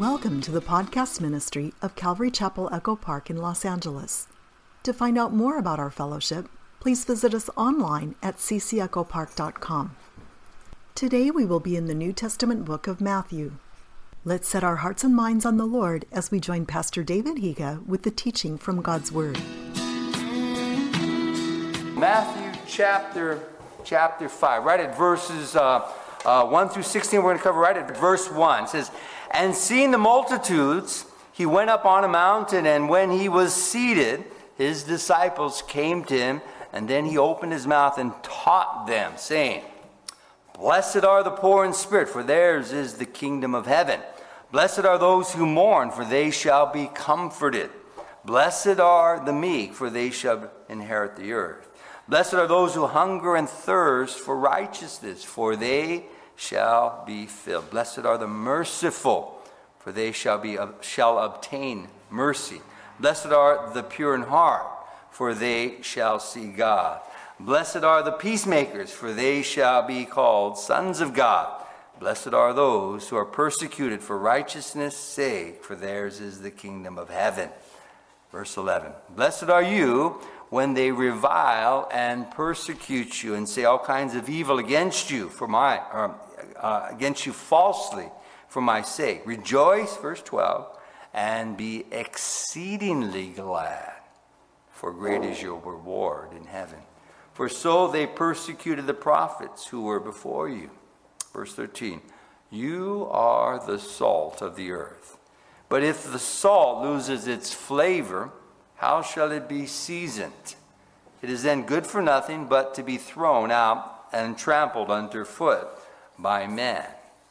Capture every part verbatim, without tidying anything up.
Welcome to the podcast ministry of Calvary Chapel Echo Park in Los Angeles. To find out more about our fellowship, please visit us online at c c echo park dot com. Today we will be in the New Testament book of Matthew. Let's set our hearts and minds on the Lord as we join Pastor David Higa with the teaching from God's Word. Matthew chapter chapter five, right at verses uh, uh, one through sixteen. We're going to cover right at verse one. It says, "And seeing the multitudes, he went up on a mountain, and when he was seated, his disciples came to him, and then he opened his mouth and taught them, saying, Blessed are the poor in spirit, for theirs is the kingdom of heaven. Blessed are those who mourn, for they shall be comforted. Blessed are the meek, for they shall inherit the earth. Blessed are those who hunger and thirst for righteousness, for they shall be filled. Blessed are the merciful, for they shall be shall obtain mercy. Blessed are the pure in heart, for they shall see God. Blessed are the peacemakers, for they shall be called sons of God. Blessed are those who are persecuted for righteousness' sake, for theirs is the kingdom of heaven." Verse eleven, "Blessed are you when they revile and persecute you and say all kinds of evil against you for my or, uh, against you falsely for my sake. Rejoice," verse twelve, "and be exceedingly glad, for great is your reward in heaven. For so they persecuted the prophets who were before you." Verse thirteen, "You are the salt of the earth. But if the salt loses its flavor, how shall it be seasoned? It is then good for nothing but to be thrown out and trampled underfoot by men.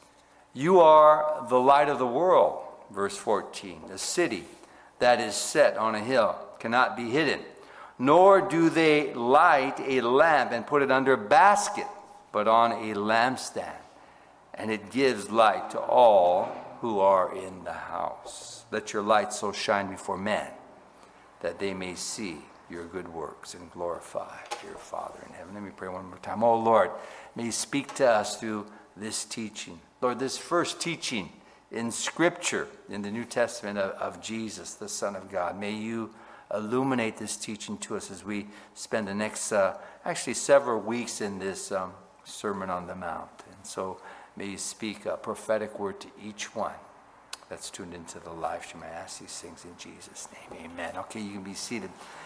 You are the light of the world." Verse fourteen, "A city that is set on a hill cannot be hidden. Nor do they light a lamp and put it under a basket, but on a lampstand, and it gives light to all who are in the house. Let your light so shine before men, that they may see your good works and glorify your Father in heaven." Let me pray one more time. Oh Lord, may you speak to us through this teaching. Lord, this first teaching in Scripture, in the New Testament of, of Jesus, the Son of God. May you illuminate this teaching to us as we spend the next, uh, actually several weeks in this um, Sermon on the Mount. And so may you speak a prophetic word to each one that's tuned into the live stream. I ask these things in Jesus' name. Amen. Okay, you can be seated.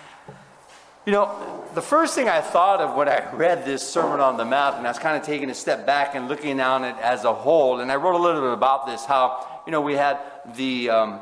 You know, the first thing I thought of when I read this Sermon on the Mount, and I was kind of taking a step back and looking on it as a whole, and I wrote a little bit about this, how, you know, we had the... Um,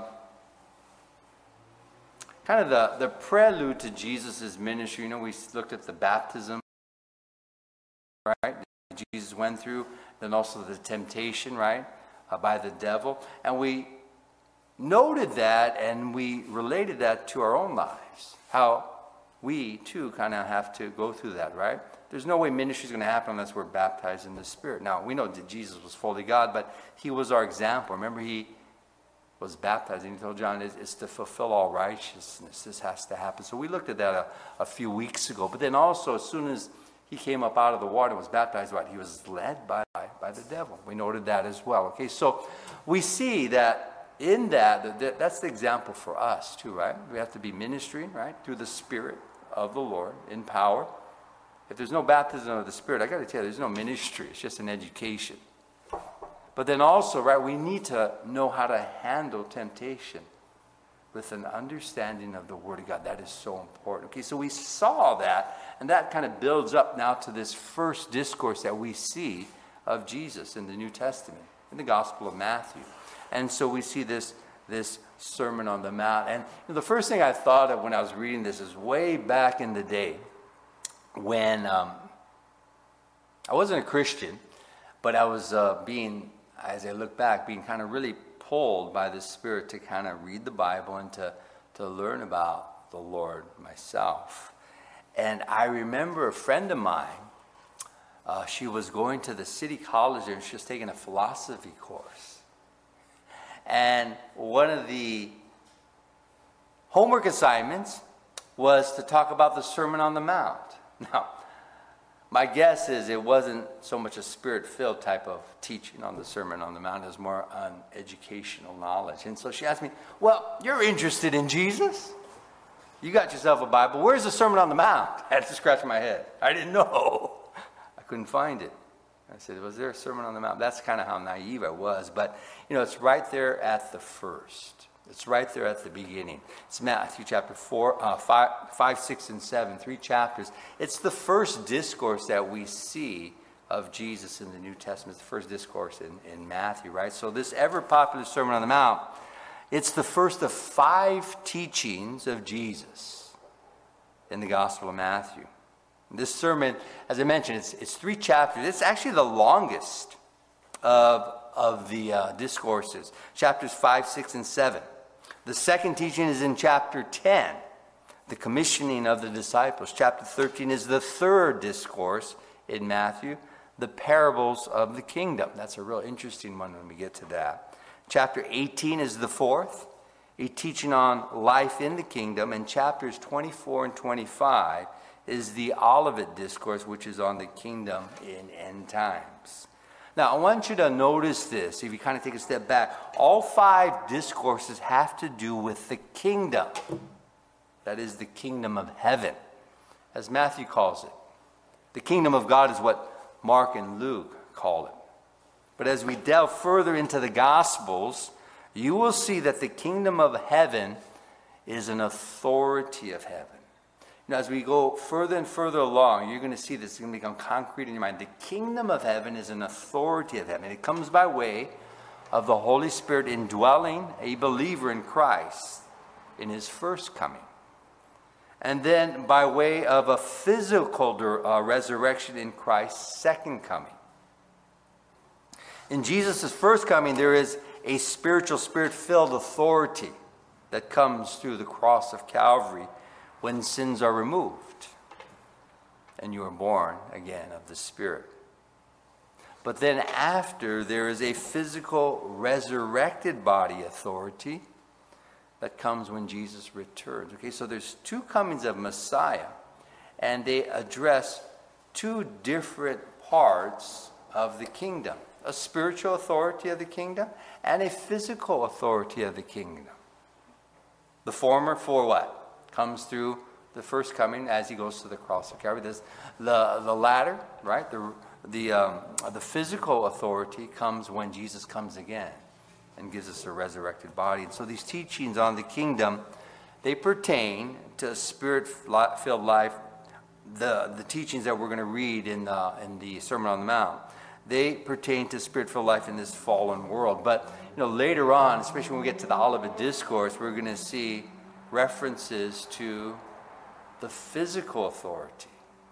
kind of the, the prelude to Jesus' ministry. You know, we looked at the baptism, right, that Jesus went through, then also the temptation, right, uh, by the devil. And we noted that and we related that to our own lives, how we, too, kind of have to go through that, right? There's no way ministry is going to happen unless we're baptized in the Spirit. Now, we know that Jesus was fully God, but he was our example. Remember, he was baptized, and he told John, it's, it's to fulfill all righteousness. This has to happen. So we looked at that a, a few weeks ago. But then also, as soon as he came up out of the water and was baptized, right, he was led by, by the devil. We noted that as well. Okay, so we see that in that, that, that's the example for us too, right? We have to be ministering, right, through the Spirit of the Lord in power. If there's no baptism of the Spirit, I got to tell you, there's no ministry. It's just an education. But then also, right, we need to know how to handle temptation with an understanding of the Word of God. That is so important. Okay, so we saw that, and that kind of builds up now to this first discourse that we see of Jesus in the New Testament, in the Gospel of Matthew. And so we see this, this Sermon on the Mount. And you know, the first thing I thought of when I was reading this is way back in the day when um, I wasn't a Christian, but I was uh, being... as I look back, being kind of really pulled by the Spirit to kind of read the Bible and to, to learn about the Lord myself. And I remember a friend of mine, uh, she was going to the city college there, and she was taking a philosophy course. And one of the homework assignments was to talk about the Sermon on the Mount. Now, My guess is it wasn't so much a spirit-filled type of teaching on the Sermon on the Mount. It was more on educational knowledge. And so she asked me, well, you're interested in Jesus? You got yourself a Bible. Where's the Sermon on the Mount? I had to scratch my head. I didn't know. I couldn't find it. I said, was there a Sermon on the Mount? That's kind of how naive I was. But, you know, it's right there at the first. It's right there at the beginning. It's Matthew chapter four, uh, five, five, six, and seven, three chapters. It's the first discourse that we see of Jesus in the New Testament. It's the first discourse in, in Matthew, right? So this ever-popular Sermon on the Mount, it's the first of five teachings of Jesus in the Gospel of Matthew. This sermon, as I mentioned, it's, it's three chapters. It's actually the longest of, of the uh, discourses, chapters five, six, and seven. The second teaching is in chapter ten, the commissioning of the disciples. Chapter thirteen is the third discourse in Matthew, the parables of the kingdom. That's a real interesting one when we get to that. Chapter eighteen is the fourth, a teaching on life in the kingdom. And chapters twenty-four and twenty-five is the Olivet Discourse, which is on the kingdom in end times. Now, I want you to notice this, if you kind of take a step back. All five discourses have to do with the kingdom. That is the kingdom of heaven, as Matthew calls it. The kingdom of God is what Mark and Luke call it. But as we delve further into the Gospels, you will see that the kingdom of heaven is an authority of heaven. Now, as we go further and further along, you're going to see this is going to become concrete in your mind. The kingdom of heaven is an authority of heaven. It comes by way of the Holy Spirit indwelling a believer in Christ in his first coming. And then by way of a physical uh, resurrection in Christ's second coming. In Jesus' first coming, there is a spiritual, spirit-filled authority that comes through the cross of Calvary when sins are removed and you are born again of the Spirit. But then after, there is a physical resurrected body authority that comes when Jesus returns. Okay, so there's two comings of Messiah, and they address two different parts of the kingdom. A spiritual authority of the kingdom and a physical authority of the kingdom. The former for what? Comes through the first coming as he goes to the cross of Calvary. There's the the latter, right? The the um, the physical authority comes when Jesus comes again and gives us a resurrected body. And so these teachings on the kingdom, they pertain to a spirit-filled life. The the teachings that we're going to read in the in the Sermon on the Mount, they pertain to spirit-filled life in this fallen world. But you know, later on, especially when we get to the Olivet Discourse, we're going to see references to the physical authority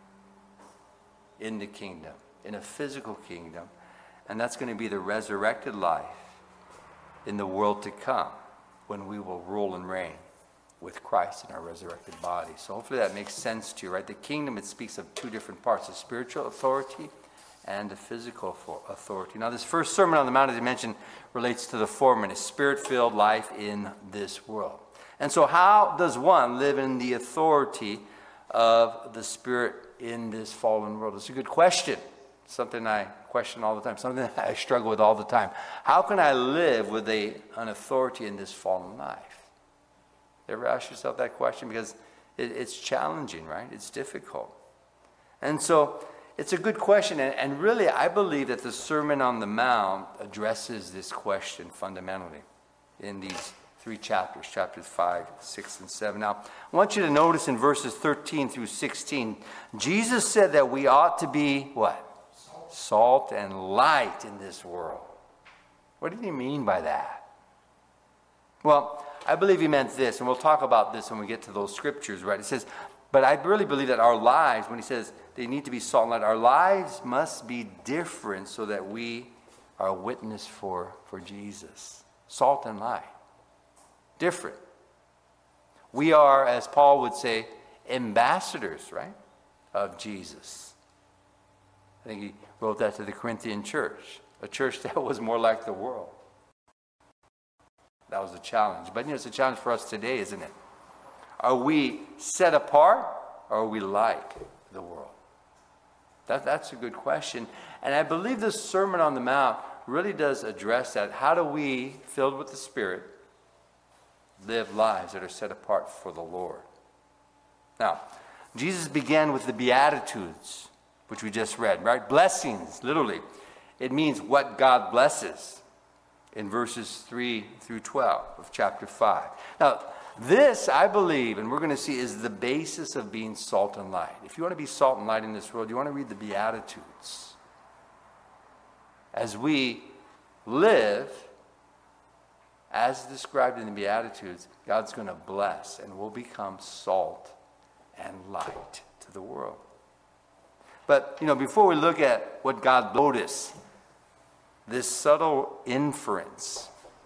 in the kingdom, in a physical kingdom. And that's going to be the resurrected life in the world to come, when we will rule and reign with Christ in our resurrected body. So hopefully that makes sense to you, right? The kingdom, it speaks of two different parts, the spiritual authority and the physical authority. Now, this first Sermon on the Mount, as I mentioned, relates to the former, a spirit-filled life in this world. And so how does one live in the authority of the Spirit in this fallen world? It's a good question. Something I question all the time. Something I struggle with all the time. How can I live with a, an authority in this fallen life? You ever ask yourself that question? Because it, it's challenging, right? It's difficult. And so it's a good question. And, and really, I believe that the Sermon on the Mount addresses this question fundamentally in these three chapters, chapters five, six, and seven. Now, I want you to notice in verses thirteen through sixteen, Jesus said that we ought to be what? Salt, Salt and light in this world. What did he mean by that? Well, I believe he meant this, and we'll talk about this when we get to those scriptures, right? It says, but I really believe that our lives, when he says they need to be salt and light, our lives must be different so that we are a witness for, for Jesus. Salt and light. Different. We are, as Paul would say, ambassadors, right, of Jesus. I think he wrote that to the Corinthian church, a church that was more like the world. That was a challenge. But you know, it's a challenge for us today, isn't it? Are we set apart, or are we like the world? That, that's a good question. And I believe the Sermon on the Mount really does address that. How do we, filled with the Spirit, live lives that are set apart for the Lord? Now, Jesus began with the Beatitudes, which we just read, right? Blessings, literally. It means what God blesses in verses three through twelve of chapter five. Now, this, I believe, and we're going to see, is the basis of being salt and light. If you want to be salt and light in this world, you want to read the Beatitudes. As we live, as described in the Beatitudes, God's going to bless, and we'll become salt and light to the world. But, you know, before we look at what God noticed, this subtle inference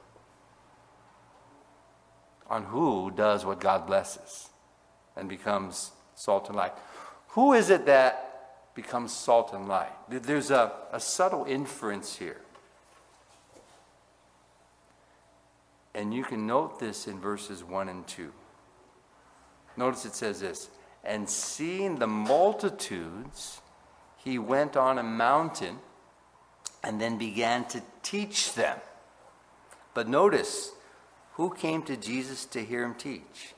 on who does what God blesses and becomes salt and light. Who is it that becomes salt and light? There's a, a subtle inference here. And you can note this in verses one and two. Notice it says this, and seeing the multitudes, he went on a mountain and then began to teach them. But notice, who came to Jesus to hear him teach?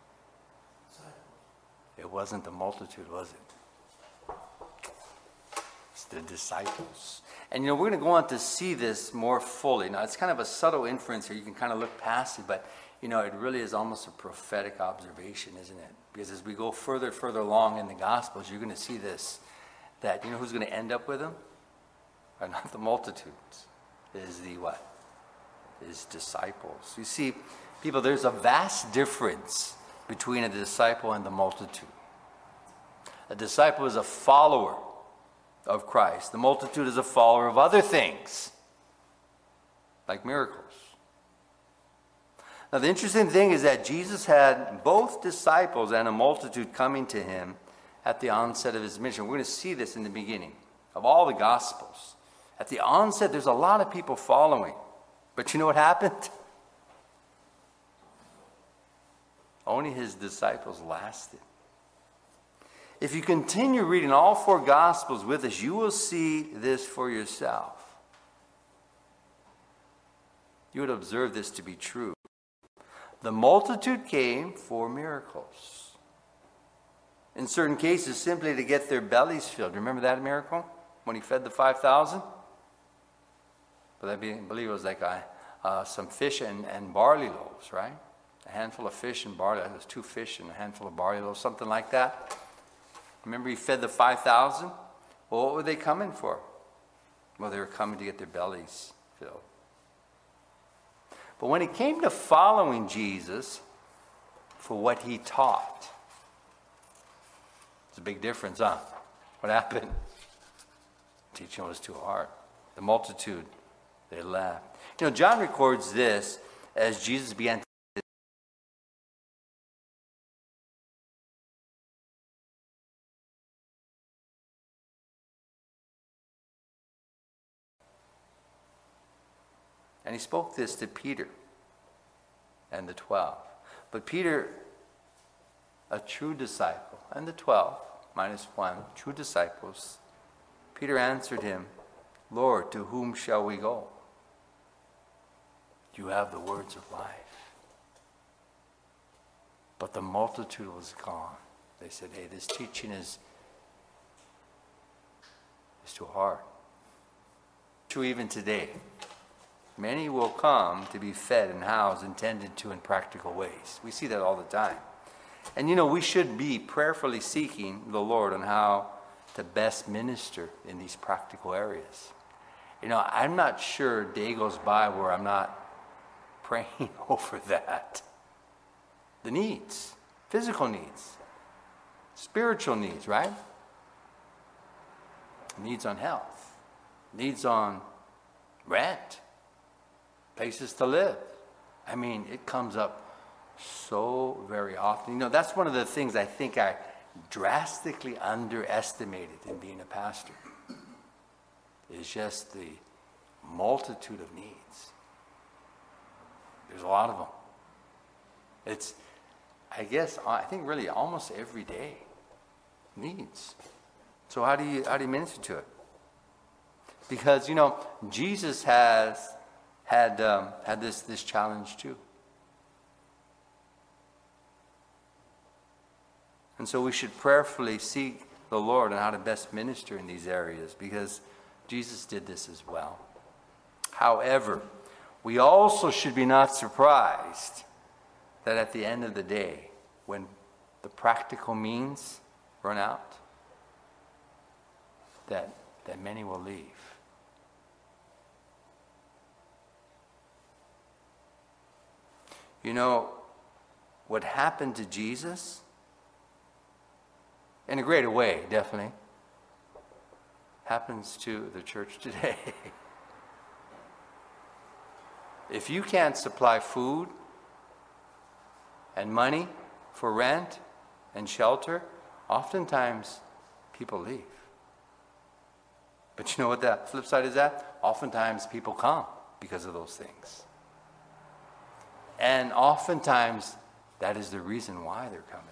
It wasn't the multitude, was it? It's the disciples. And you know, we're going to go on to see this more fully. Now, it's kind of a subtle inference here. You can kind of look past it, but you know, it really is almost a prophetic observation, isn't it? Because as we go further, further along in the Gospels, you're going to see this, that you know who's going to end up with them? Are not the multitudes. It is the what? His disciples. You see, people, there's a vast difference between a disciple and the multitude. A disciple is a follower of Christ. The multitude is a follower of other things, like miracles. Now, the interesting thing is that Jesus had both disciples and a multitude coming to him at the onset of his mission. We're going to see this in the beginning of all the Gospels. At the onset, there's a lot of people following. But you know what happened? Only his disciples lasted. If you continue reading all four Gospels with us, you will see this for yourself. You would observe this to be true. The multitude came for miracles. In certain cases, simply to get their bellies filled. Remember that miracle? When he fed the five thousand? But I believe it was like a, uh, some fish and, and barley loaves, right? A handful of fish and barley. It was two fish and a handful of barley loaves, something like that. Remember he fed the five thousand? Well, what were they coming for? Well, they were coming to get their bellies filled. But when it came to following Jesus for what he taught, it's a big difference, huh? What happened? Teaching was too hard. The multitude, they left. You know, John records this as Jesus began to and he spoke this to Peter and the twelve. But Peter, a true disciple, and the twelve, minus one, true disciples, Peter answered him, Lord, to whom shall we go? You have the words of life. But the multitude was gone. They said, hey, this teaching is, is too hard. True even today. Many will come to be fed and housed and tended to in practical ways. We see that all the time. And you know, we should be prayerfully seeking the Lord on how to best minister in these practical areas. You know, I'm not sure a day goes by where I'm not praying over that. The needs, physical needs, spiritual needs, right? Needs on health, needs on rent, places to live. I mean, it comes up so very often. You know, that's one of the things I think I drastically underestimated in being a pastor. Is just the multitude of needs. There's a lot of them. It's, I guess, I think really almost every day needs. So how do you how do you minister to it? Because, you know, Jesus has had um, had this this challenge too. And so we should prayerfully seek the Lord on how to best minister in these areas, because Jesus did this as well. However, we also should be not surprised that at the end of the day, when the practical means run out, that, that many will leave. You know, what happened to Jesus, in a greater way, definitely, happens to the church today. If you can't supply food and money for rent and shelter, oftentimes people leave. But you know what the flip side is that? Oftentimes people come because of those things. And oftentimes that is the reason why they're coming.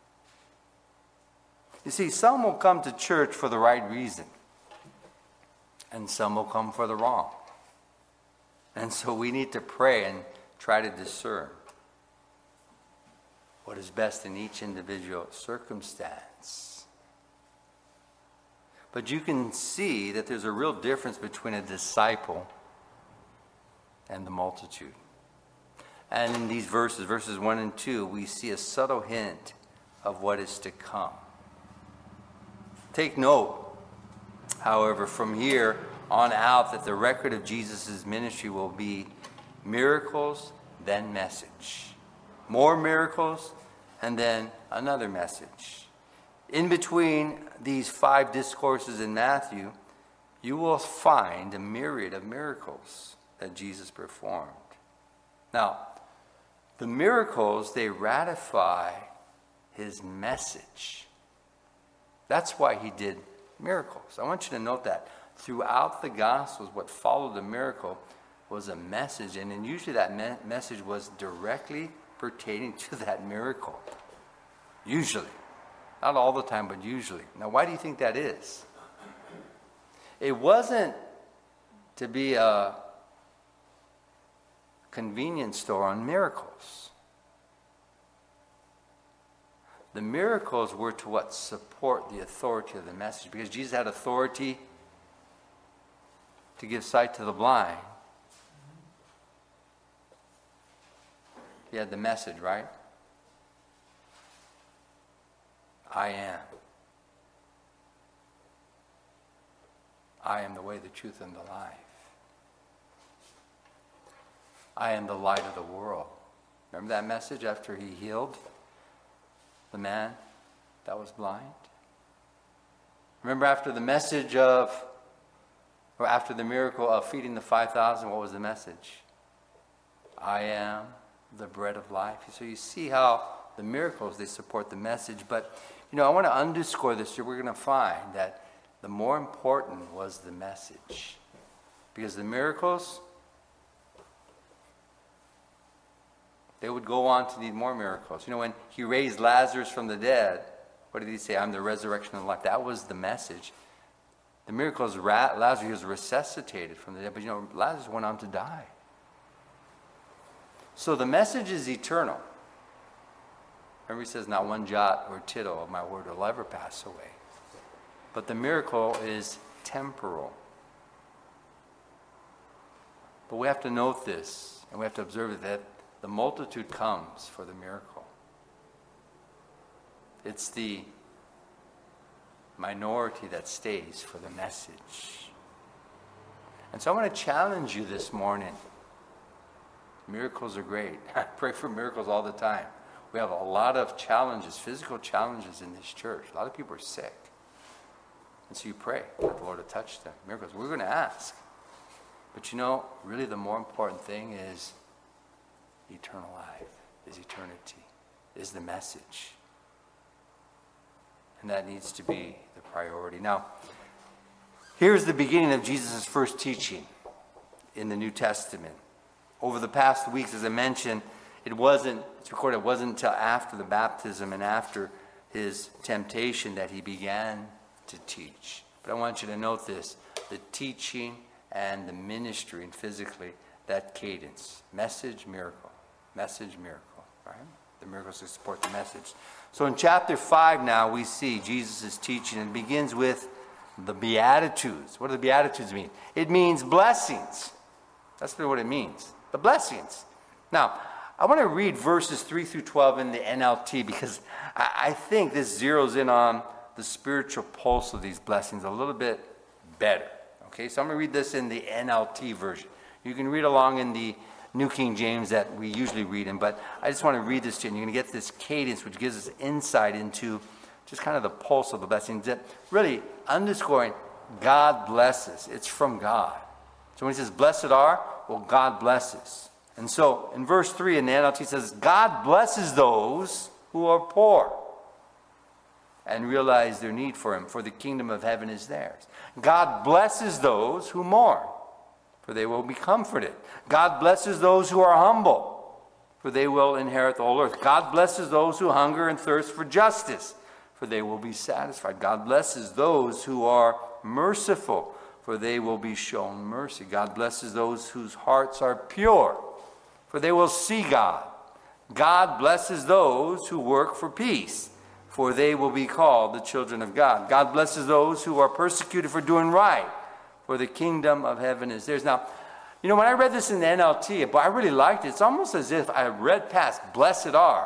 You see, some will come to church for the right reason, and some will come for the wrong. And so we need to pray and try to discern what is best in each individual circumstance. But you can see that there's a real difference between a disciple and the multitude. And in these verses, verses one and two, we see a subtle hint of what is to come. Take note, however, from here on out, that the record of Jesus' ministry will be miracles, then message. More miracles, and then another message. In between these five discourses in Matthew, you will find a myriad of miracles that Jesus performed. Now, the miracles, they ratify his message. That's why he did miracles. I want you to note that. Throughout the Gospels, what followed the miracle was a message, and then usually that me- message was directly pertaining to that miracle. Usually. Not all the time, but usually. Now, why do you think that is? It wasn't to be a convenience store on miracles. The miracles were to what? Support the authority of the message. Because Jesus had authority to give sight to the blind. He had the message, right? I am. I am the way, the truth, and the life. I am the light of the world. Remember that message after he healed the man that was blind? Remember after the message of, or after the miracle of feeding the five thousand, what was the message? I am the bread of life. So you see how the miracles, they support the message. But, you know, I want to underscore this here. We're going to find that the more important was the message. Because the miracles, they would go on to need more miracles. You know, when he raised Lazarus from the dead, what did he say? I'm the resurrection and life. That was the message. The miracle is Ra- Lazarus was resuscitated from the dead, but you know, Lazarus went on to die. So the message is eternal. Remember, he says, not one jot or tittle of my word will ever pass away. But the miracle is temporal. But we have to note this, and we have to observe it, that the multitude comes for the miracle. It's the minority that stays for the message. And so I want to challenge you this morning. Miracles are great. I pray for miracles all the time. We have a lot of challenges, physical challenges in this church. A lot of people are sick. And so you pray that the Lord will touch them. Miracles. We're going to ask. But you know, really the more important thing is eternal life, is eternity, is the message. And that needs to be the priority. Now, here's the beginning of Jesus' first teaching in the New Testament. Over the past weeks, as I mentioned, it wasn't, it's recorded, it wasn't until after the baptism and after his temptation that he began to teach. But I want you to note this, the teaching and the ministry and physically, that cadence. Message, miracle. Message, miracle. Right? The miracles to support the message. So in chapter five now, we see Jesus' teaching, and it begins with the Beatitudes. What do the Beatitudes mean? It means blessings. That's what it means. The blessings. Now, I want to read verses three through twelve in the N L T because I, I think this zeroes in on the spiritual pulse of these blessings a little bit better. Okay, so I'm going to read this in the N L T version. You can read along in the New King James that we usually read in, but I just want to read this to you, and you're going to get this cadence which gives us insight into just kind of the pulse of the blessings, that really underscoring God blesses. It's from God. So when he says, blessed are, well, God blesses. And so in verse three in the N L T it says, God blesses those who are poor and realize their need for him, for the kingdom of heaven is theirs. God blesses those who mourn, for they will be comforted. God blesses those who are humble, for they will inherit the whole earth. God blesses those who hunger and thirst for justice, for they will be satisfied. God blesses those who are merciful, for they will be shown mercy. God blesses those whose hearts are pure, for they will see God. God blesses those who work for peace, for they will be called the children of God. God blesses those who are persecuted for doing right, for the kingdom of heaven is theirs. Now, you know, when I read this in the N L T, but I really liked it. It's almost as if I read past blessed are.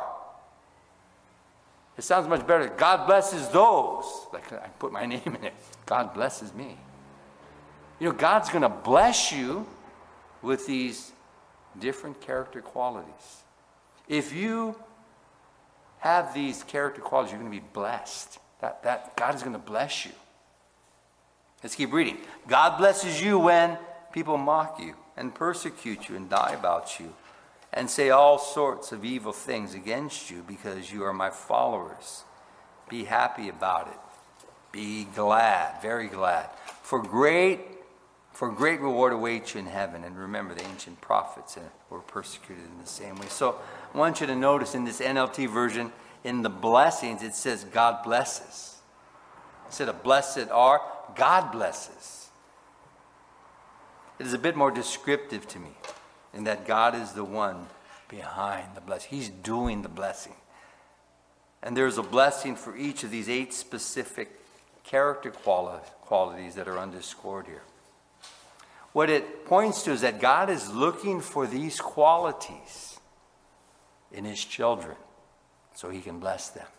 It sounds much better. God blesses those. Like I put my name in it. God blesses me. You know, God's going to bless you with these different character qualities. If you have these character qualities, you're going to be blessed. That, that God is going to bless you. Let's keep reading. God blesses you when people mock you and persecute you and die about you and say all sorts of evil things against you because you are my followers. Be happy about it. Be glad, very glad. For great, for great reward awaits you in heaven. And remember, the ancient prophets were persecuted in the same way. So I want you to notice in this N L T version, in the blessings, it says God blesses. Instead of blessed are, God blesses. It is a bit more descriptive to me in that God is the one behind the blessing. He's doing the blessing. And there's a blessing for each of these eight specific character quali- qualities that are underscored here. What it points to is that God is looking for these qualities in his children so he can bless them.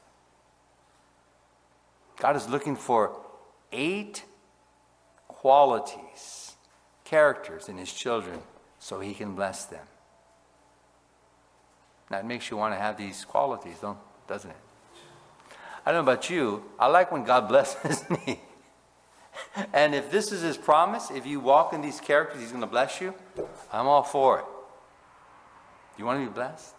God is looking for eight qualities, characters in his children so he can bless them. Now, it makes you want to have these qualities, don't, doesn't it? I don't know about you. I like when God blesses me. And if this is his promise, if you walk in these characters, he's going to bless you, I'm all for it. You want to be blessed?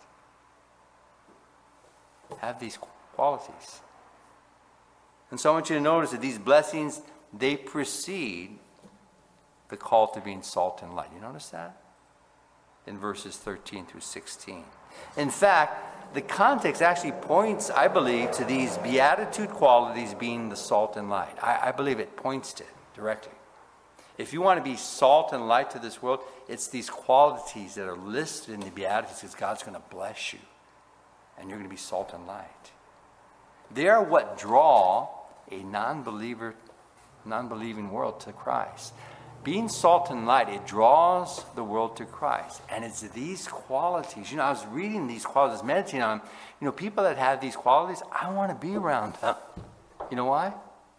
Have these qualities. And so I want you to notice that these blessings, they precede the call to being salt and light. You notice that? In verses thirteen through sixteen. In fact, the context actually points, I believe, to these beatitude qualities being the salt and light. I, I believe it points to it directly. If you want to be salt and light to this world, it's these qualities that are listed in the Beatitudes because God's going to bless you. And you're going to be salt and light. They are what draw a non-believer, non-believing world to Christ. Being salt and light, it draws the world to Christ. And it's these qualities. You know, I was reading these qualities, meditating on them. You know, people that have these qualities, I want to be around them. You know why?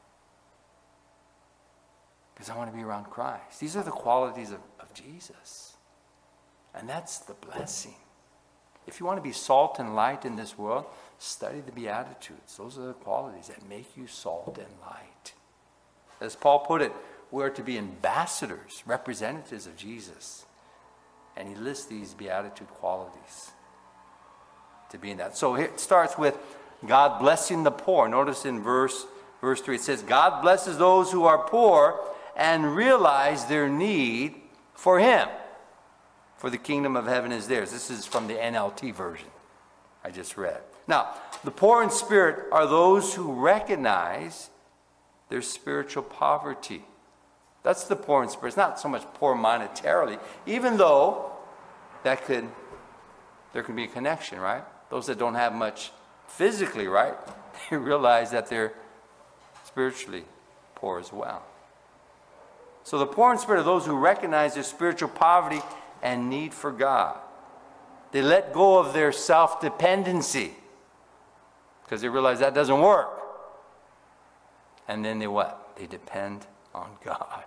Because I want to be around Christ. These are the qualities of, of Jesus. And that's the blessing. If you want to be salt and light in this world, study the Beatitudes. Those are the qualities that make you salt and light. As Paul put it, we're to be ambassadors, representatives of Jesus. And he lists these beatitude qualities to be in that. So here it starts with God blessing the poor. Notice in verse, verse three, it says, God blesses those who are poor and realize their need for him. For the kingdom of heaven is theirs. This is from the N L T version I just read. Now, the poor in spirit are those who recognize their spiritual poverty. That's the poor in spirit. It's not so much poor monetarily, even though that could, there can be a connection, right? Those that don't have much physically, right? They realize that they're spiritually poor as well. So the poor in spirit are those who recognize their spiritual poverty and need for God. They let go of their self-dependency because they realize that doesn't work. And then they what? They depend on God.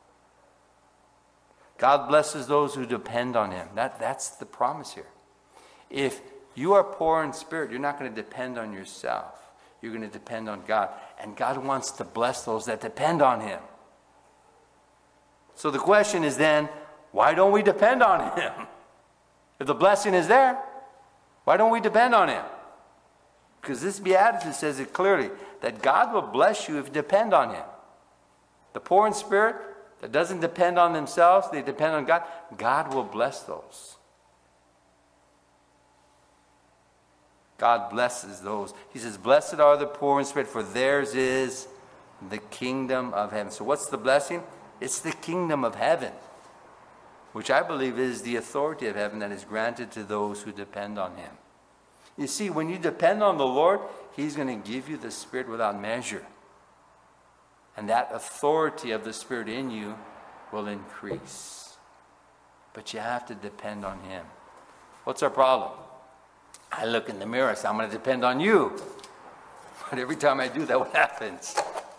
God blesses those who depend on Him. That, that's the promise here. If you are poor in spirit, you're not going to depend on yourself. You're going to depend on God. And God wants to bless those that depend on Him. So the question is then, why don't we depend on Him? If the blessing is there, why don't we depend on Him? Because this beatitude says it clearly, that God will bless you if you depend on Him. The poor in spirit that doesn't depend on themselves, they depend on God, God will bless those. God blesses those. He says, blessed are the poor in spirit, for theirs is the kingdom of heaven. So what's the blessing? It's the kingdom of heaven, which I believe is the authority of heaven that is granted to those who depend on Him. You see, when you depend on the Lord, He's going to give you the Spirit without measure. And that authority of the Spirit in you will increase. But you have to depend on Him. What's our problem? I look in the mirror and say, I'm going to depend on you. But every time I do that, what happens?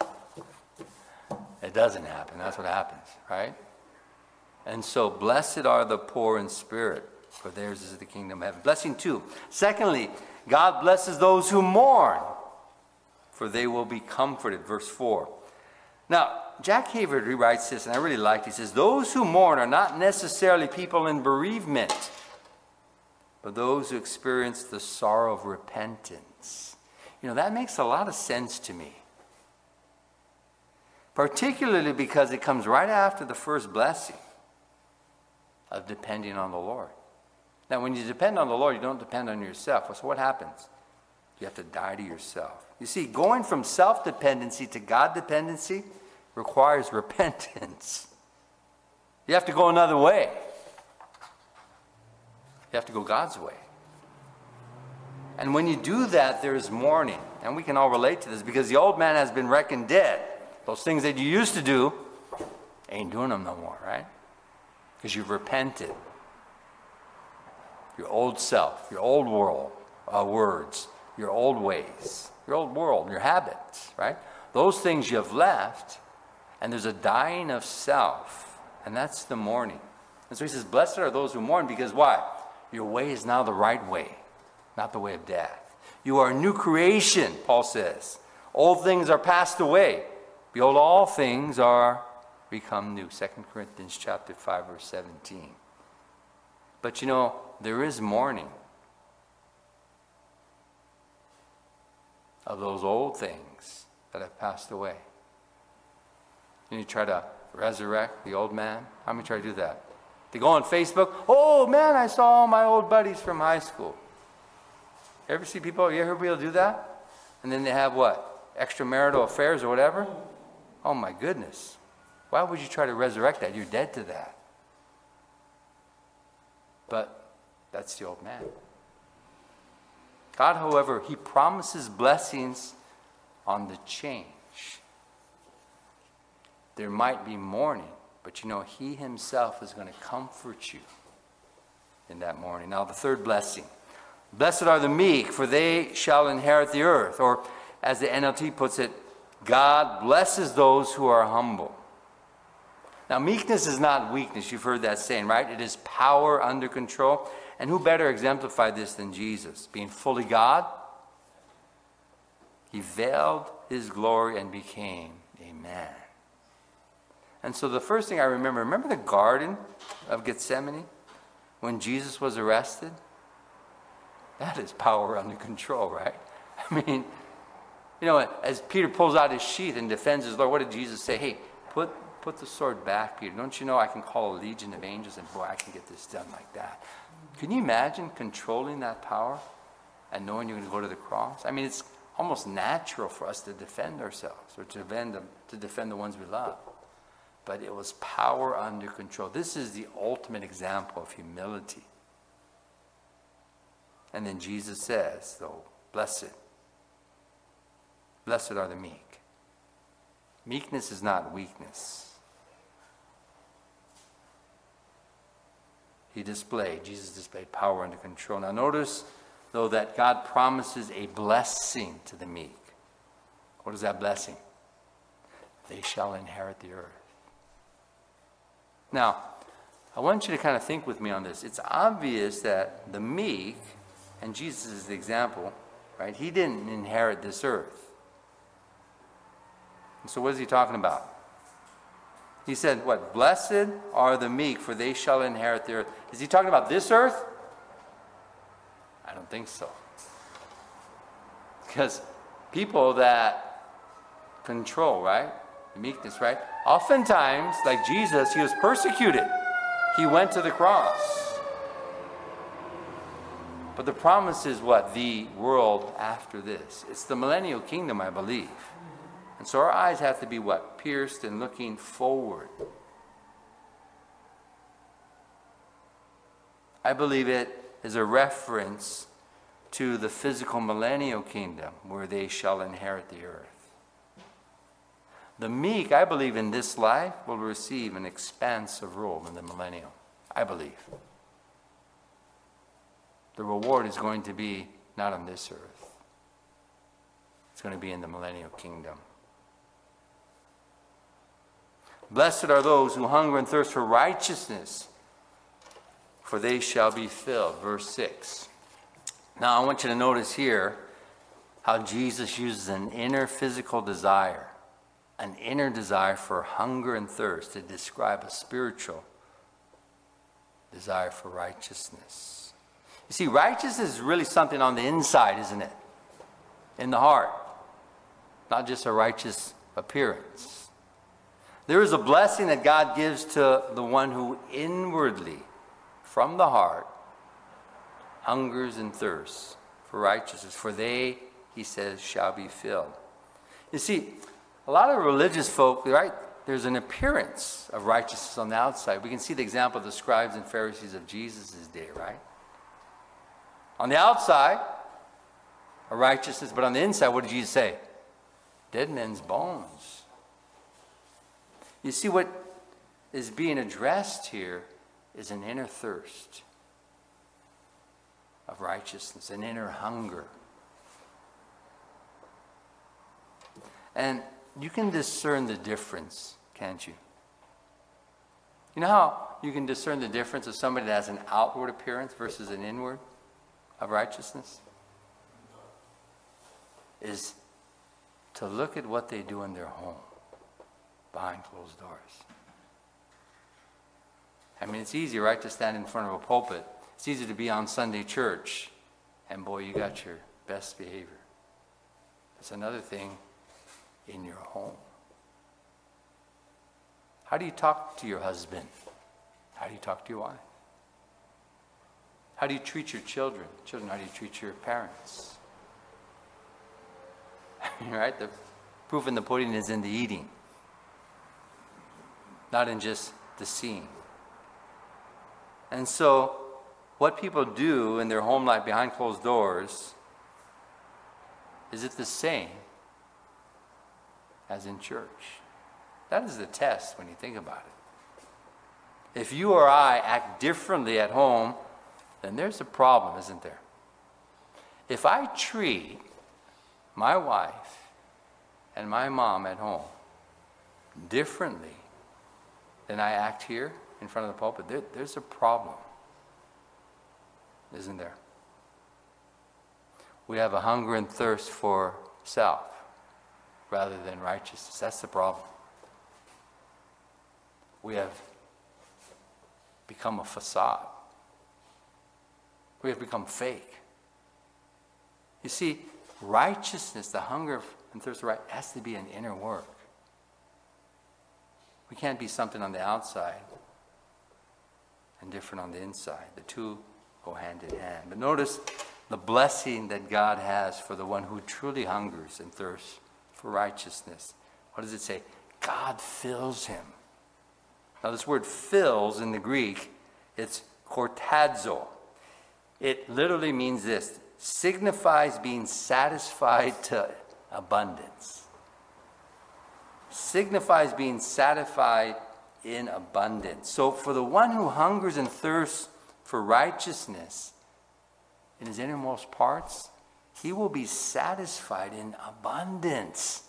It doesn't happen. That's what happens, right? And so, blessed are the poor in spirit, for theirs is the kingdom of heaven. Blessing two. Secondly, God blesses those who mourn, for they will be comforted. Verse four. Now, Jack Hayford rewrites this, and I really like it. He says, those who mourn are not necessarily people in bereavement, but those who experience the sorrow of repentance. You know, that makes a lot of sense to me. Particularly because it comes right after the first blessing of depending on the Lord. Now, when you depend on the Lord, you don't depend on yourself. So what happens? You have to die to yourself. You see, going from self-dependency to God-dependency requires repentance. You have to go another way. You have to go God's way. And when you do that, there is mourning. And we can all relate to this because the old man has been reckoned dead. Those things that you used to do, ain't doing them no more, right? Because you've repented. Your old self, your old world, uh, words, your old ways, your old world, your habits, right? Those things you have left, and there's a dying of self, and that's the mourning. And so he says, blessed are those who mourn, because why? Your way is now the right way, not the way of death. You are a new creation, Paul says. Old things are passed away. Behold, all things are become new. Second Corinthians chapter five, verse seventeen. But you know, there is mourning of those old things that have passed away. And you try to resurrect the old man. How many try to do that? They go on Facebook. Oh man, I saw all my old buddies from high school. You ever see people, you ever people do that? And then they have what? Extramarital affairs or whatever? Oh my goodness. Why would you try to resurrect that? You're dead to that. But that's the old man. God, however, He promises blessings on the change. There might be mourning, but you know, He Himself is going to comfort you in that mourning. Now, the third blessing. Blessed are the meek, for they shall inherit the earth. Or, as the N L T puts it, God blesses those who are humble. Now, meekness is not weakness. You've heard that saying, right? It is power under control. And who better exemplified this than Jesus? Being fully God, He veiled His glory and became a man. And so the first thing I remember, remember the Garden of Gethsemane when Jesus was arrested? That is power under control, right? I mean, you know, as Peter pulls out his sheath and defends his Lord, what did Jesus say? Hey, put put the sword back, Peter. Don't you know I can call a legion of angels and boy, I can get this done like that. Can you imagine controlling that power and knowing you're going to go to the cross? I mean, it's almost natural for us to defend ourselves or to defend them, to defend the ones we love. But it was power under control. This is the ultimate example of humility. And then Jesus says, though, blessed. Blessed are the meek. Meekness is not weakness. He displayed, Jesus displayed power under control. Now notice, though, that God promises a blessing to the meek. What is that blessing? They shall inherit the earth. Now, I want you to kind of think with me on this. It's obvious that the meek, and Jesus is the example, right? He didn't inherit this earth. And so what is he talking about? He said, what? Blessed are the meek, for they shall inherit the earth. Is he talking about this earth? I don't think so. Because people that control, right? Meekness, right? Oftentimes, like Jesus, he was persecuted. He went to the cross. But the promise is what? The world after this. It's the millennial kingdom, I believe. And so our eyes have to be what? Pierced and looking forward. I believe it is a reference to the physical millennial kingdom where they shall inherit the earth. The meek, I believe, in this life will receive an expansive role in the millennium. I believe. The reward is going to be not on this earth. It's going to be in the millennial kingdom. Blessed are those who hunger and thirst for righteousness, for they shall be filled. Verse six. Now I want you to notice here how Jesus uses an inner physical desire, an inner desire for hunger and thirst to describe a spiritual desire for righteousness. You see, righteousness is really something on the inside, isn't it? In the heart. Not just a righteous appearance. There is a blessing that God gives to the one who inwardly, from the heart, hungers and thirsts for righteousness. For they, he says, shall be filled. You see, a lot of religious folk, right, there's an appearance of righteousness on the outside. We can see the example of the scribes and Pharisees of Jesus' day, right? On the outside, a righteousness, but on the inside, what did Jesus say? Dead men's bones. You see, what is being addressed here is an inner thirst of righteousness, an inner hunger. And you can discern the difference, can't you? You know how you can discern the difference of somebody that has an outward appearance versus an inward of righteousness? Is to look at what they do in their home, behind closed doors. I mean, it's easy, right, to stand in front of a pulpit. It's easy to be on Sunday church, and boy, you got your best behavior. It's another thing in your home. How do you talk to your husband? How do you talk to your wife? How do you treat your children? Children, how do you treat your parents? Right? The proof in the pudding is in the eating, not in just the seeing. And so, what people do in their home life behind closed doors, is it the same as in church? That is the test when you think about it. If you or I act differently at home, then there's a problem, isn't there? If I treat my wife and my mom at home differently than I act here in front of the pulpit, there, there's a problem, isn't there? We have a hunger and thirst for self rather than righteousness. That's the problem. We have become a facade. We have become fake. You see, righteousness, the hunger and thirst for right, has to be an inner work. We can't be something on the outside and different on the inside. The two go hand in hand. But notice, the blessing that God has for the one who truly hungers and thirsts for righteousness. What does it say? God fills him. Now this word fills in the Greek, it's kortazo. It literally means this, signifies being satisfied to abundance. Signifies being satisfied in abundance. So for the one who hungers and thirsts for righteousness in his innermost parts, he will be satisfied in abundance.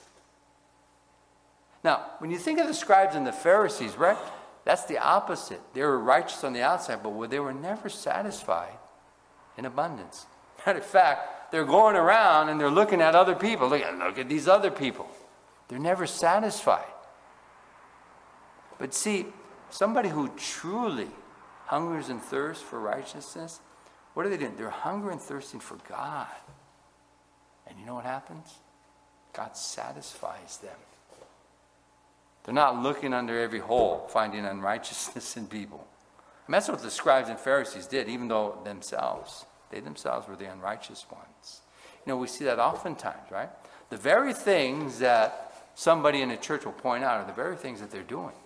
Now, when you think of the scribes and the Pharisees, right? That's the opposite. They were righteous on the outside, but they were never satisfied in abundance. Matter of fact, they're going around and they're looking at other people. Look at, look at these other people. They're never satisfied. But see, somebody who truly hungers and thirsts for righteousness, what are they doing? They're hungry and thirsting for God. And you know what happens? God satisfies them. They're not looking under every hole, finding unrighteousness in people. And that's what the scribes and Pharisees did, even though themselves, they themselves were the unrighteous ones. You know, we see that oftentimes, right? The very things that somebody in a church will point out are the very things that they're doing.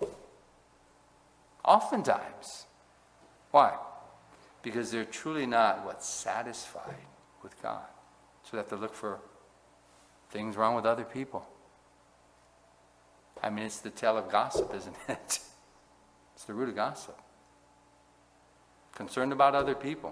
Oftentimes. Why? Because they're truly not, what, satisfied with God. So they have to look for things wrong with other people. I mean, it's the tail of gossip, isn't it? It's the root of gossip. Concerned about other people.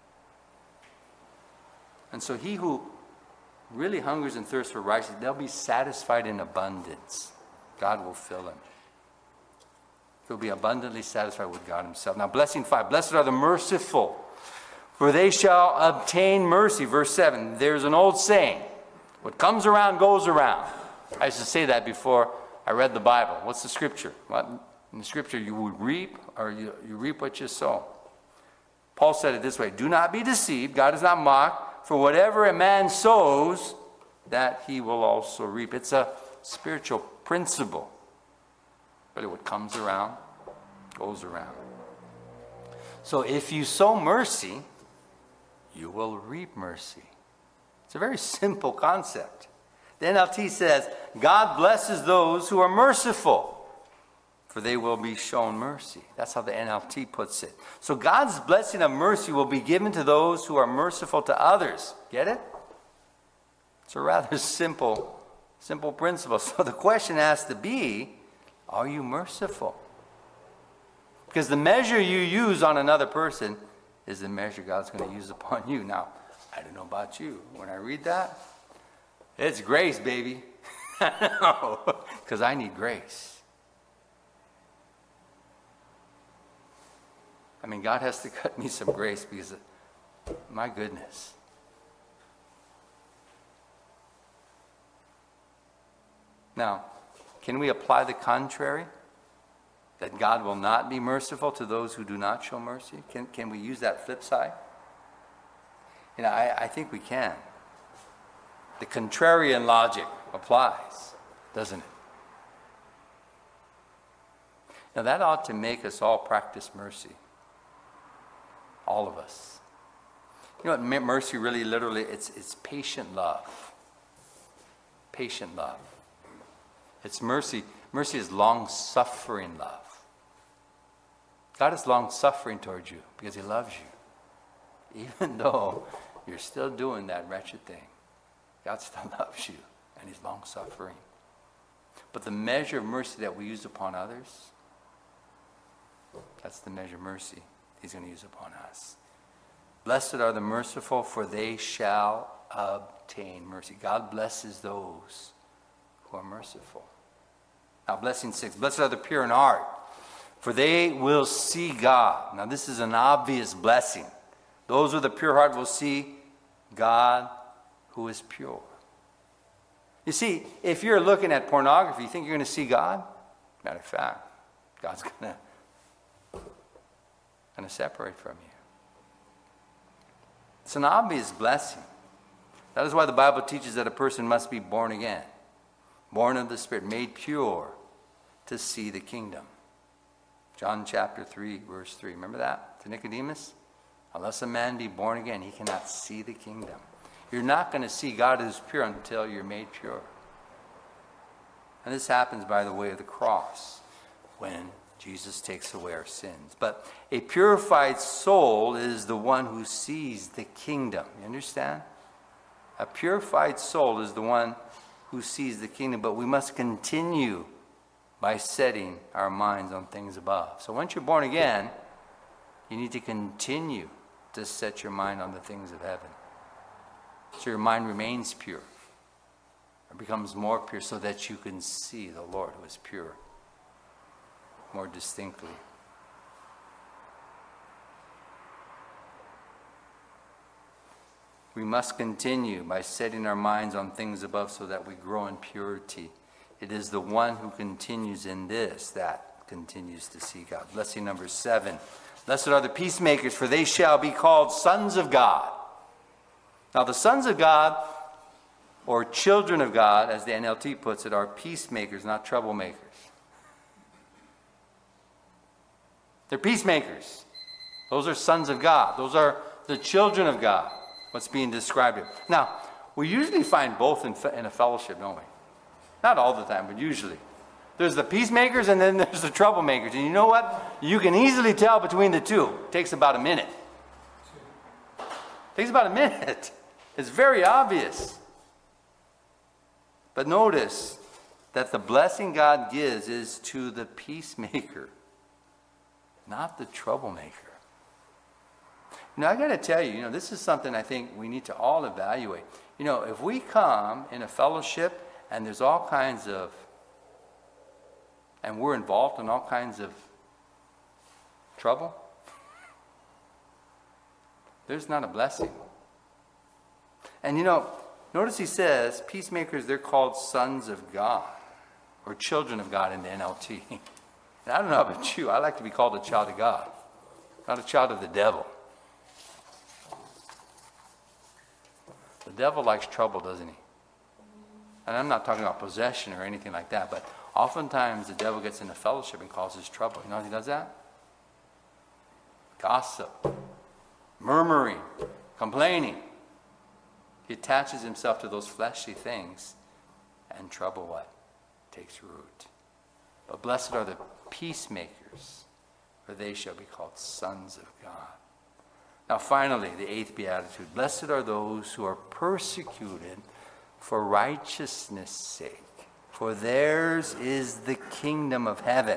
And so he who really hungers and thirsts for righteousness, they'll be satisfied in abundance. God will fill him. He'll be abundantly satisfied with God himself. Now, blessing five. Blessed are the merciful, for they shall obtain mercy. Verse seven. There's an old saying, what comes around goes around. I used to say that before I read the Bible. What's the scripture? What, in the scripture, you will reap, or you, you reap what you sow. Paul said it this way, do not be deceived. God is not mocked. For whatever a man sows, that he will also reap. It's a spiritual principle. But what comes around, goes around. So if you sow mercy, you will reap mercy. It's a very simple concept. The N L T says, God blesses those who are merciful, for they will be shown mercy. That's how the N L T puts it. So God's blessing of mercy will be given to those who are merciful to others. Get it? It's a rather simple, simple principle. So the question has to be, are you merciful? Because the measure you use on another person is the measure God's going to use upon you. Now, I don't know about you. When I read that, it's grace, baby. Because I need grace. I mean, God has to cut me some grace because, of, my goodness. Now, can we apply the contrary? That God will not be merciful to those who do not show mercy? Can, can we use that flip side? You know, I, I think we can. The contrarian logic applies, doesn't it? Now that ought to make us all practice mercy. All of us. You know what mercy really literally, it's, it's patient love. Patient love. It's mercy. Mercy is long-suffering love. God is long-suffering towards you because he loves you. Even though you're still doing that wretched thing, God still loves you and he's long-suffering. But the measure of mercy that we use upon others, that's the measure of mercy he's going to use upon us. Blessed are the merciful, for they shall obtain mercy. God blesses those who are merciful. Now, blessing six. Blessed are the pure in heart, for they will see God. Now, this is an obvious blessing. Those with a pure heart will see God who is pure. You see, if you're looking at pornography, you think you're going to see God? Matter of fact, God's going to, going to separate from you. It's an obvious blessing. That is why the Bible teaches that a person must be born again. Born of the Spirit, made pure to see the kingdom. John chapter three, verse three. Remember that? To Nicodemus? Unless a man be born again, he cannot see the kingdom. You're not going to see God is pure until you're made pure. And this happens by the way of the cross, when Jesus takes away our sins. But a purified soul is the one who sees the kingdom. You understand? A purified soul is the one who sees the kingdom. But we must continue by setting our minds on things above. So once you're born again, you need to continue to set your mind on the things of heaven. So your mind remains pure. It becomes more pure so that you can see the Lord who is pure more distinctly. We must continue by setting our minds on things above so that we grow in purity. It is the one who continues in this that continues to see God. Blessing number seven. Blessed are the peacemakers, for they shall be called sons of God. Now the sons of God, or children of God, as the N L T puts it, are peacemakers, not troublemakers. They're peacemakers. Those are sons of God. Those are the children of God, what's being described here. Now, we usually find both in, in a fellowship, don't we? Not all the time, but usually. There's the peacemakers and then there's the troublemakers. And you know what? You can easily tell between the two. It takes about a minute. It takes about a minute. It's very obvious. But notice that the blessing God gives is to the peacemaker, not the troublemaker. You know, I got to tell you, you know, this is something I think we need to all evaluate. You know, if we come in a fellowship and there's all kinds of, and we're involved in all kinds of trouble, there's not a blessing. And you know, notice he says, peacemakers, they're called sons of God, or children of God in the N L T. And I don't know about you, I like to be called a child of God, not a child of the devil. The devil likes trouble, doesn't he? And I'm not talking about possession or anything like that, but oftentimes the devil gets into fellowship and causes trouble. You know how he does that? Gossip, murmuring, complaining. He attaches himself to those fleshly things, and trouble what? Takes root. But blessed are the peacemakers, for they shall be called sons of God. Now finally, the eighth beatitude. Blessed are those who are persecuted for righteousness' sake, for theirs is the kingdom of heaven.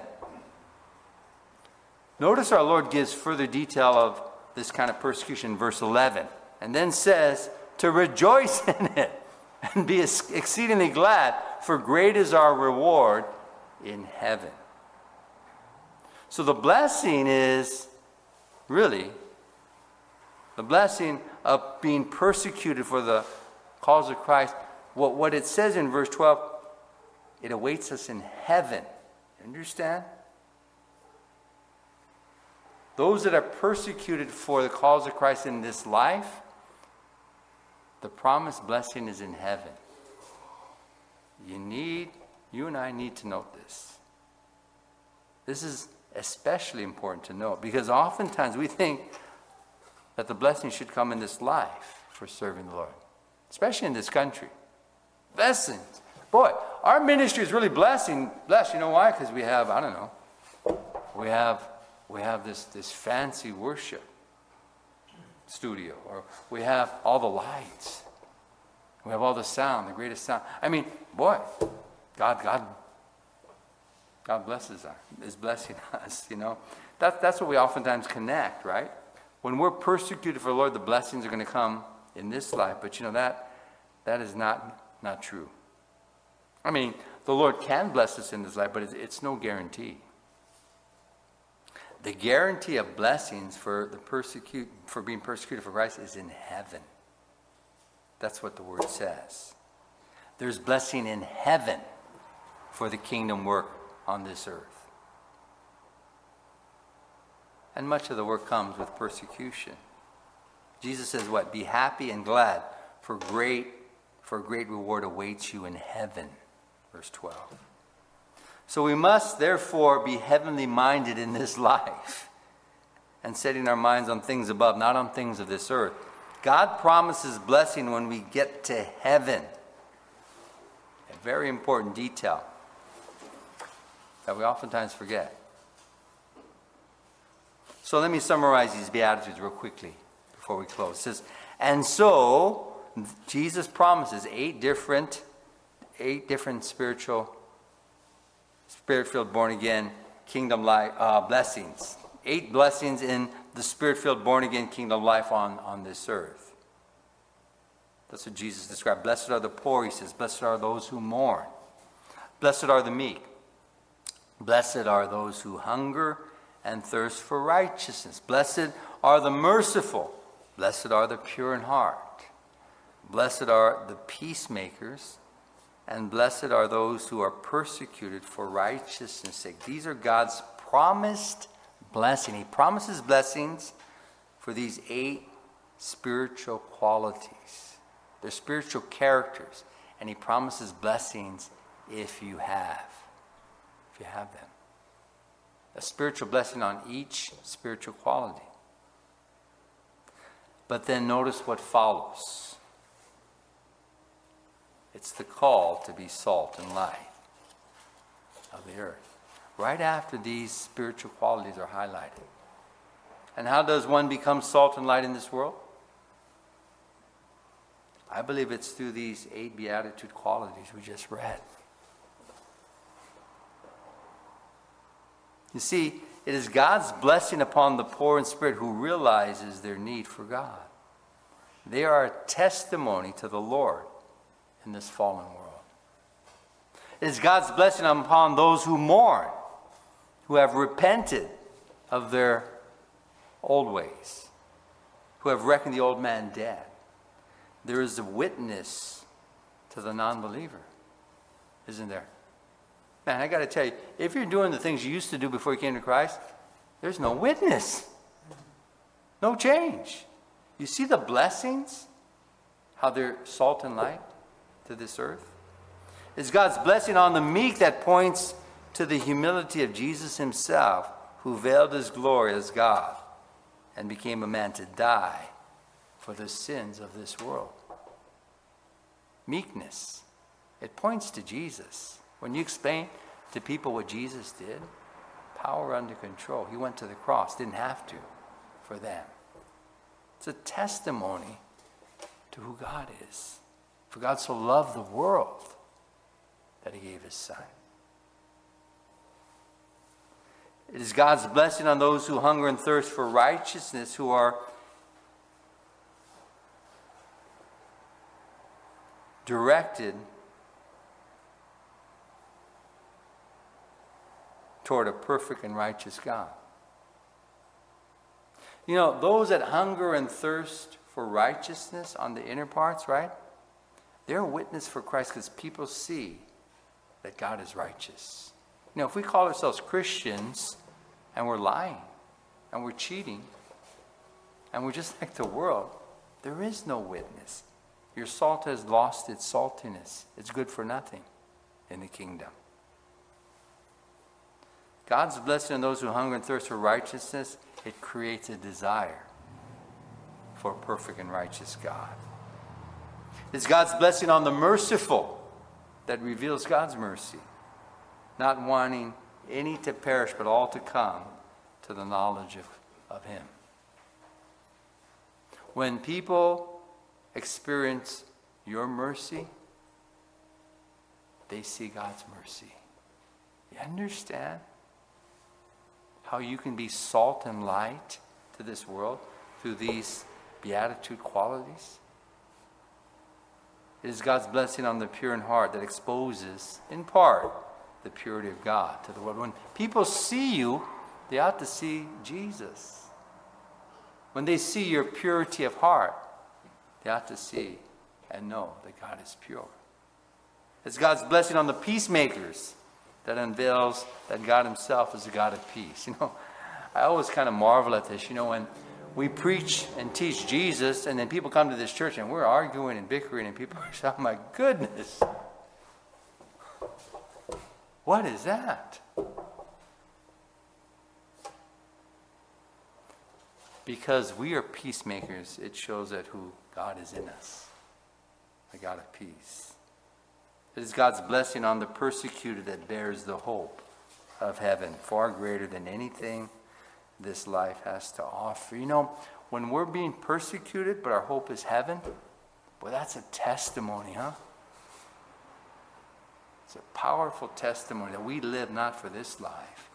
Notice our Lord gives further detail of this kind of persecution in verse eleven, and then says to rejoice in it and be exceedingly glad, for great is our reward in heaven. So the blessing is really the blessing of being persecuted for the cause of Christ. What, what it says in verse twelve, it awaits us in heaven. Understand? Those that are persecuted for the cause of Christ in this life, the promised blessing is in heaven. You need, you and I need to note this. This is especially important to note because oftentimes we think that the blessing should come in this life for serving the Lord, especially in this country. Blessings. Boy, our ministry is really blessing. Blessed. You know why? Because we have, I don't know, we have we have this, this fancy worship studio, or we have all the lights. We have all the sound, the greatest sound. I mean, boy, God, God, God blesses us, is blessing us, you know. That, that's what we oftentimes connect, right? When we're persecuted for the Lord, the blessings are going to come in this life. But you know, that that is not, not true. I mean, the Lord can bless us in this life, but it's, it's no guarantee. The guarantee of blessings for the persecute for being persecuted for Christ is in heaven. That's what the word says. There's blessing in heaven for the kingdom work on this earth. And much of the work comes with persecution. Jesus says what? Be happy and glad, for great for great reward awaits you in heaven. Verse twelve. So we must therefore be heavenly minded in this life. and setting our minds on things above, not on things of this earth. God promises blessing when we get to heaven. A very important detail that we oftentimes forget. So let me summarize these Beatitudes real quickly before we close. It says, and so Jesus promises eight different, eight different spiritual, spirit-filled, born-again, kingdom life uh, blessings. Eight blessings in the spirit-filled, born-again kingdom life on, on this earth. That's what Jesus described. Blessed are the poor, he says. Blessed are those who mourn. Blessed are the meek. Blessed are those who hunger and thirst for righteousness. Blessed are the merciful. Blessed are the pure in heart. Blessed are the peacemakers. And blessed are those who are persecuted for righteousness' sake. These are God's promised blessing. He promises blessings for these eight spiritual qualities. They're spiritual characters. And he promises blessings if you have. If you have them. A spiritual blessing on each spiritual quality. But then notice what follows. It's the call to be salt and light of the earth. Right after these spiritual qualities are highlighted. And how does one become salt and light in this world? I believe it's through these eight beatitude qualities we just read. You see, it is God's blessing upon the poor in spirit who realizes their need for God. They are a testimony to the Lord in this fallen world. It is God's blessing upon those who mourn, who have repented of their old ways, who have reckoned the old man dead. There is a witness to the non-believer, isn't there? Man, I got to tell you, if you're doing the things you used to do before you came to Christ, there's no witness. No change. You see the blessings? How they're salt and light to this earth? It's God's blessing on the meek that points to the humility of Jesus himself, who veiled his glory as God and became a man to die for the sins of this world. Meekness. It points to Jesus. When you explain to people what Jesus did, power under control. He went to the cross, didn't have to, for them. It's a testimony to who God is. For God so loved the world that he gave his son. It is God's blessing on those who hunger and thirst for righteousness, who are directed toward a perfect and righteous God. You know, those that hunger and thirst for righteousness on the inner parts, right? They're a witness for Christ because people see that God is righteous. You know, if we call ourselves Christians and we're lying and we're cheating and we're just like the world, there is no witness. Your salt has lost its saltiness. It's good for nothing in the kingdom. God's blessing on those who hunger and thirst for righteousness, it creates a desire for a perfect and righteous God. It's God's blessing on the merciful that reveals God's mercy, not wanting any to perish but all to come to the knowledge of, of him. When people experience your mercy, they see God's mercy. You understand how you can be salt and light to this world through these beatitude qualities? It is God's blessing on the pure in heart that exposes, in part, the purity of God to the world. When people see you, they ought to see Jesus. When they see your purity of heart, they ought to see and know that God is pure. It's God's blessing on the peacemakers that unveils that God himself is a God of peace. You know, I always kind of marvel at this. You know, when we preach and teach Jesus, and then people come to this church and we're arguing and bickering, and people are saying, oh my goodness, what is that? because we are peacemakers, it shows that who God is in us, the God of peace. It is God's blessing on the persecuted that bears the hope of heaven, far greater than anything this life has to offer. You know, when we're being persecuted, but our hope is heaven, boy, that's a testimony, huh? It's a powerful testimony that we live not for this life,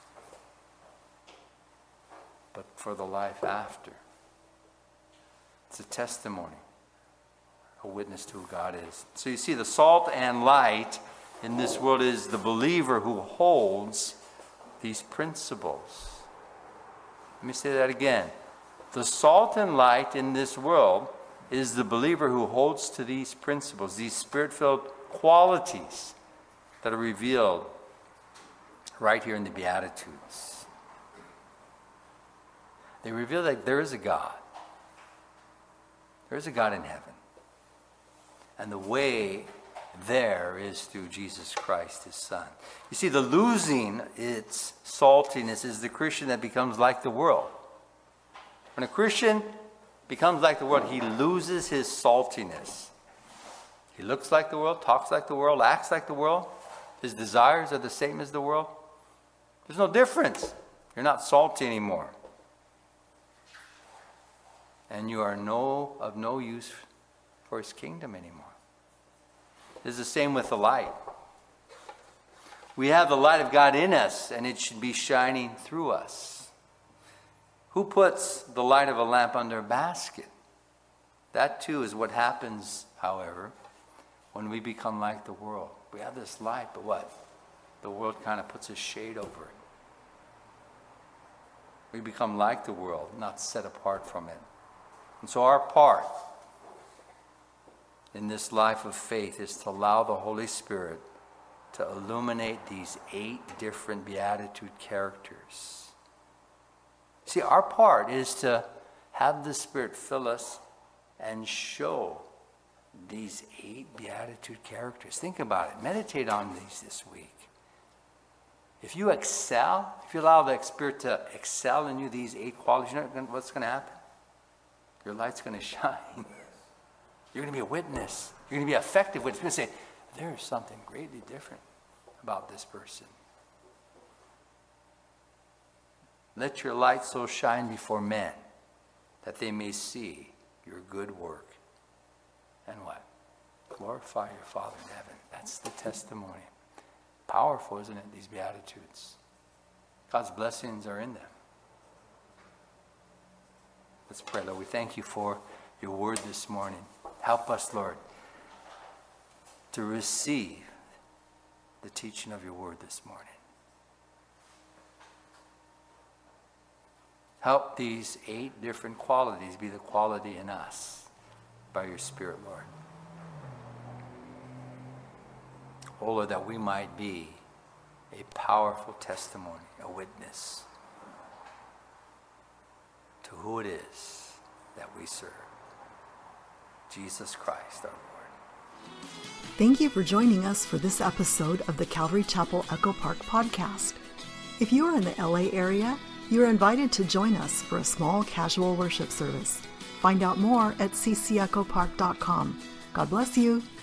but for the life after. It's a testimony, a witness to who God is. So you see, the salt and light in this world is the believer who holds these principles. Let me say that again. The salt and light in this world is the believer who holds to these principles, these spirit-filled qualities that are revealed right here in the Beatitudes. They reveal that there is a God. There is a God in heaven. And the way there is through Jesus Christ, his Son. You see, the losing its saltiness is the Christian that becomes like the world. When a Christian becomes like the world, he loses his saltiness. He looks like the world, talks like the world, acts like the world. His desires are the same as the world. There's no difference. You're not salty anymore. And you are no of no use for his kingdom anymore. It's the same with the light. We have the light of God in us, and it should be shining through us. Who puts the light of a lamp under a basket? That too is what happens, however, when we become like the world. We have this light, but what? The world kind of puts a shade over it. We become like the world, not set apart from it. And so our part in this life of faith is to allow the Holy Spirit to illuminate these eight different beatitude characters. See, our part is to have the Spirit fill us and show these eight beatitude characters. Think about it. Meditate on these this week. If you excel, if you allow the Spirit to excel in you, these eight qualities, you know what's going to happen? Your light's going to shine. You're going to be a witness. You're going to be an effective witness. You're going to say, there's something greatly different about this person. Let your light so shine before men that they may see your good work. And what? Glorify your Father in heaven. That's the testimony. Powerful, isn't it, these Beatitudes? God's blessings are in them. Let's pray, Lord. We thank you for your word this morning. Help us, Lord, to receive the teaching of your word this morning. Help these eight different qualities be the quality in us by your Spirit, Lord. Oh, Lord, that we might be a powerful testimony, a witness to who it is that we serve. Jesus Christ, our Lord. Thank you for joining us for this episode of the Calvary Chapel Echo Park podcast. If you are in the L A area, you are invited to join us for a small casual worship service. Find out more at c c echo park dot com. God bless you.